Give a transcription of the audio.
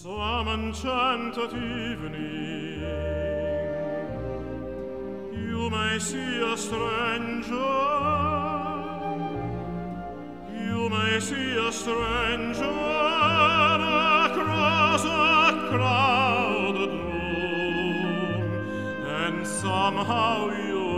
Some enchanted evening, you may see a stranger, you may see a stranger across a crowded room, and somehow you